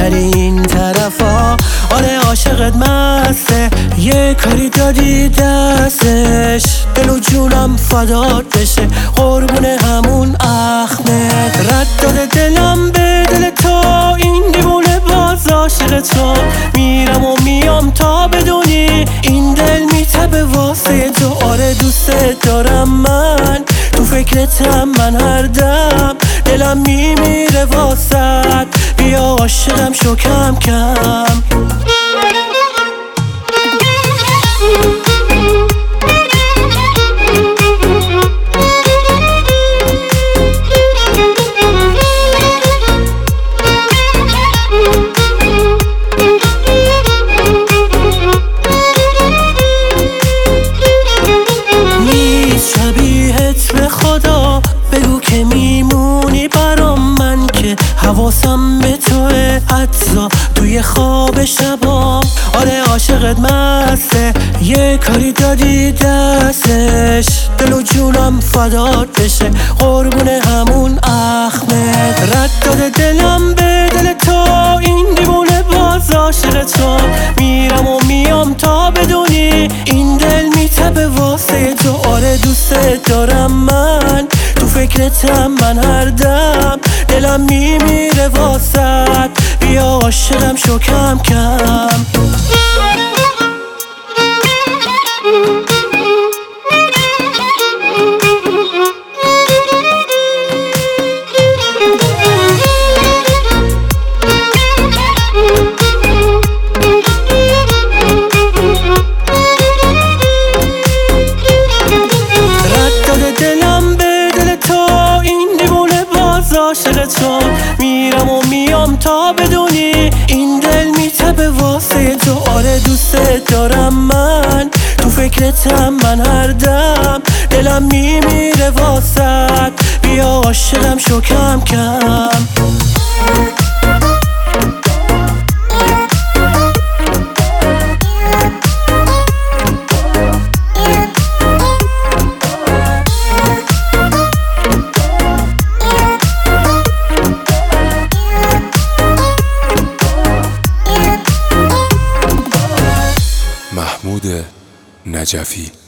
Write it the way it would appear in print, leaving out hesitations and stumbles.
نری این طرفا. آره عاشقت مسته، یه کاری دادی دستش، دل و جونم فدات بشه قربون همون اخمت. رد داده دلم به دل تو، این دیوونه باز عاشق تو. میرم و میام تا بدونی این دل میتبه واسه تو. آره دوست دارم من، تو فکرتم من هر دم، دلم میمیره واسد. بیا عاشقم شو کم کم. به خدا بگو که میمونی برام، من که حواسم به توه حتی توی خواب شبام. آره عاشقت مسته، یه کاری دادی دستش، دل و جونم فدات بشه قربون همون اخمت. رد داده دلم به دل تو، این دیوونه باز عاشق تو. میرم و میام تا بدونی این دل میتبه واسه تو. آره دوست دارم من، تو فکرتم من هر دم، دلم میمیره واسد. بیا عاشقم شو کم کم. عاشق تو میرم و میام تا بدونی این دل میتبه واسه تو. آره دوست دارم من، تو فکرتم من هر دم، دلم میمیره واسد. بیا عاشقم شو کم کم. محمود نجفی.